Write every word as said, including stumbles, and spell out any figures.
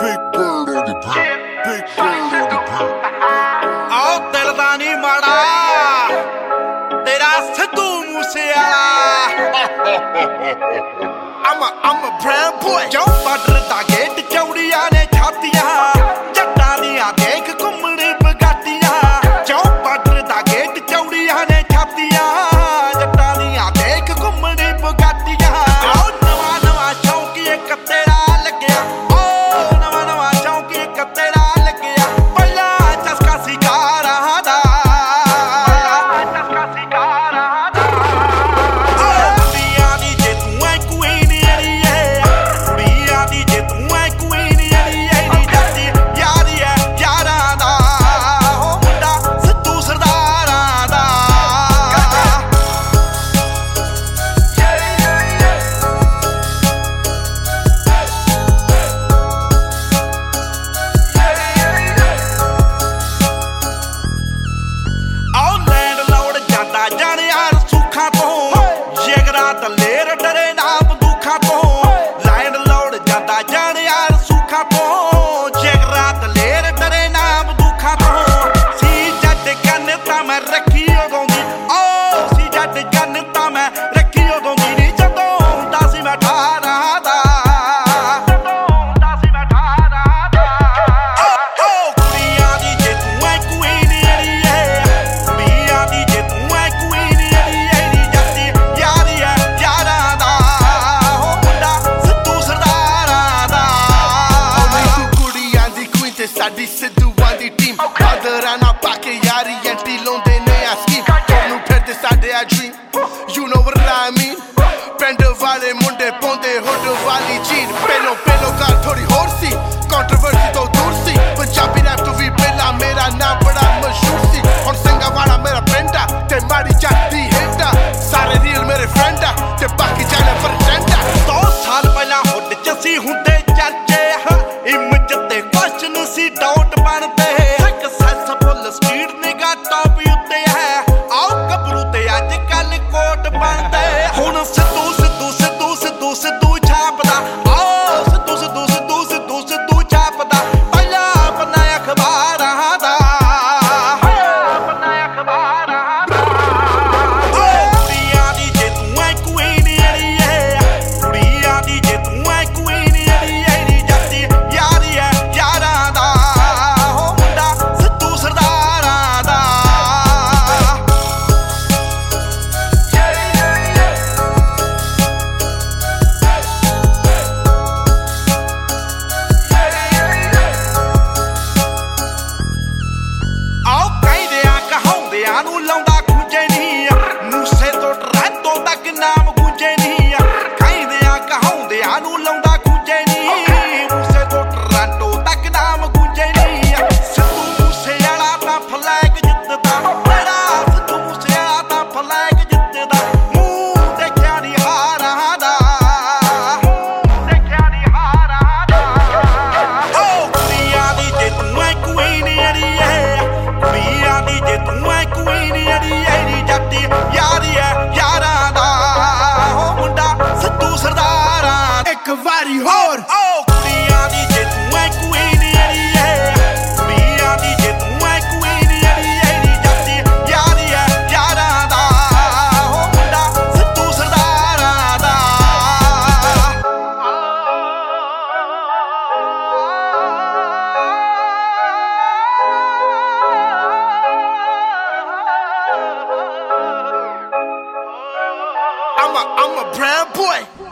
Big bird on the beat. Big bird on the beat. आओ दिल दा नी माड़ा तेरा Sidhu Moosewala I'm a, I'm a brown boy क्यों बॉर्डर दा गेट चौड़ियां ने छातियां जट्टां दियां देख घुम्मणी बगाटियां क्यों बॉर्डर दा गेट चौड़ियां ने छातियां जट्टां दियां देख घुम्मणी बगाटियां आओ नवां नवां शौक इक तेरा लग्या ओ नवां नवां शौक इक तेरा लग्या पहला चस्का सी कारां दा चस्का सी कारां दा ओ दुनिया दी जे तूं ऐ क्वीन अड़िए दुनिया दी जे तूं ऐ क्वीन अड़िए नी जस्सी यारी ऐ यारां दा ओ मुंडा सिद्धू सरदारां दा आओ लैंड लौड़ जाता जाने यार सुखा तो जिगरा दलेर डरे ना बंदूखा तो लैंड लौड़ जाता जाने यार सुखा तो जिगरा दलेर डरे ना बंदूखा तो सी जट गन तां मैं रखी उदों दी ओ सी जट गन तां मैं रखी उदों दी नी जदों हुंदा सी मैं अठारां दा जदों हुंदा सी मैं अठारां दा ओ ओ कुड़ियां दी जे तूं ऐ क्वीन अड़िए कुड़ियां दी जे तूं ऐ क्वीन अड़िए नी जस्सी यारी ऐ यारां दा ओ मुंडा सिद्धू सरदारां दा ਕੁੜੀਆਂ ਦੀ ਕੁਈਨ ਤੇ ਸਾਡੀ ਸਿੱਧੂਆਂ ਦੀ ਟੀਮ ਆਦਰਾਂ ਨਾ ਪਾ ਕੇ ਯਾਰੀ ਐਂਟੀ ਲਾਉਂਦੇ ਨੇ ਆ ਸਕੀਮ ਤੁਹਾਨੂੰ ਫਿਰਦੇ ਸਾਡੇ ਆ ਡ੍ਰੀਮ ਯੂ ਨੋ ਵਾਟ ਆਈ ਮੀਨ ਪਿੰਡ ਵਾਲੇ ਮੁੰਡੇ ਪਾਉਂਦੇ ਹੁੱਡ ਵਾਲੀ ਚੀਨ ਪਹਿਲੋਂ ਪਹਿਲੋਂ ਗੱਲ ਥੋੜੀ ਹੋਰ ਸੀ ਕੰਟਰੋਵਰਸੀ ਤੋਂ ਦੂਰ ਸੀ ਪੰਜਾਬੀ ਰੈਪ ਤੋਂ ਵੀ ਪਹਿਲਾਂ ਮੇਰਾ ਨਾਮ ਬੜਾ ਮਸ਼ਹੂਰ ਸੀ ਹੁਣ ਸਿੰਘਾਂ ਵਾਲਾ ਮੇਰਾ ਪਿੰਡ ਆ ਤੇ ਮਾੜੀ ਜੱਟ ਦੀ ਹਿੱਟ ਆ ਸਾਰੇ ਰੀਲ ਮੇਰੇ ਫਰੈਂਡ ਆ ਤੇ ਬਾਕੀ ਜਾਣੇ ਫਰੈਂਡ ਆ ਦੋ ਸਾਲ ਪਹਿਲਾਂ ਹੁੱਡ ਚ ਸੀ ਹੁੰਦੇ ਚਰਚੇ ਇਮੇਜ ਤੇ ਕੁਐਸਚਨ ਸੀ ਡਾਊਟ ਬਣਦੇ ਸਕਸੈਸਫੁਲ ਸਪੀਡ ਨਿਗਾ ਟੌਪ ਉੱਤੇ ਹੈ ਆਓ ਗੱਭਰੂ ਤੇ ਅੱਜ ਕੱਲ ਕੋਟ ਬਣਦੇ ਹੁਣ ਸਿੱਧੂ ਸਿੱਧੂ ਸਿੱਧੂ ਸਿੱਧੂ ਸਿੱਧੂ ਛਾਪਦਾ ਆਓ ਸਿੱਧੂ ਸਿੱਧੂ ਸਿੱਧੂ ਸਿੱਧੂ ਸਿੱਧੂ ਛਾਪਦਾ ਪਹਿਲਾ ਪੰਨਾ ਅਖਬਾਰਾਂ ਦਾ ਪਹਿਲਾ ਪੰਨਾ ਅਖਬਾਰਾਂ ਦਾ ਓ ਕੁੜੀਆਂ ਦੀ ਜੇ ਤੂੰ ਐ ਕੁਈਨ ਅੜੀਏ ਕੁੜੀਆਂ ਦੀ ਜੇ ਤੂੰ ਐ ਕੁਈਨ ਅੜੀਏ ਨੀ ਜੱਸੀ ਯਾਰੀ ਐ ਯਾਰਾਂ ਦਾ ਓ ਮੁੰਡਾ ਸਿੱਧੂ ਸਰਦਾਰਾਂ ਦਾ ਆਓ ਕਹਿੰਦਿਆਂ ਕਹਾਉਂਦਿਆਂ ਨੂੰ ਲਾਉਂਦਾ ਖੁੰਝੇ ਨਹੀਂ ਮੂਸੇ ਤੋਂ ਟਰੈਂਟੋ ਤੱਕ ਨਾਮ ਗੂੰਜੇ ਨਹੀਂ ਕਹਿੰਦਿਆਂ ਕਹਾਉਂਦਿਆਂ ਨੂੰ ਲਾਉਂਦਾ ਖੁੰਝੇ ਨਹੀਂ ਮੂਸੇ ਤੋਂ ਟਰੈਂਟੋ ਤੱਕ ਨਾਮ ਗੂੰਜੇ ਨਹੀਂ ਸਿੱਧੂ ਮੂਸੇਵਾਲਾ ਤਾਂ ਫਲੈਗ ਜਿੱਤਦਾ ਮੇਰਾ ਸਿੱਧੂ ਮੂਸੇਵਾਲਾ ਤਾਂ ਫਲੈਗ ਜਿੱਤਦਾ ਮੂੰਹ ਦੇਖਿਆ ਨੀ ਹਾਰਾਂ ਦਾ ਮੂੰਹ ਦੇਖਿਆ ਨੀ ਹਾਰਾਂ ਦਾ ਓ ਕੁੜੀਆਂ ਦੀ ਜੇ ਤੂੰ ਐ ਕੁਈਨ ਅੜੀਏ ਕੁੜੀਆਂ ਦੀ ਜੇ ਤੂੰ ਐ ਕੁਈਨ ਅੜੀਏ ਨੀ ਜੱਟੀ ਯਾਰੀ ਐ ਯਾਰਾਂ ਦਾ ਓ ਮੁੰਡਾ ਸਿੱਧੂ ਸਰਦਾਰਾਂ ਦਾ। ਇੱਕ ਵਾਰੀ ਹੋਰ ਓ ਕੁੜੀਆਂ ਦੀ ਜੇ ਤੂੰ ਐ ਕੁਈਨ ਅੜੀਏ ਕੁੜੀਆਂ ਦੀ ਜੇ ਤੂੰ ਐ ਕੁਈਨ ਅੜੀਏ ਨੀ ਜੱਟੀ ਯਾਰੀ ਐ ਯਾਰਾਂ ਦਾ ਓ ਮੁੰਡਾ ਸਿੱਧੂ ਸਰਦਾਰਾਂ ਦਾ I'm a, I'm a brown boy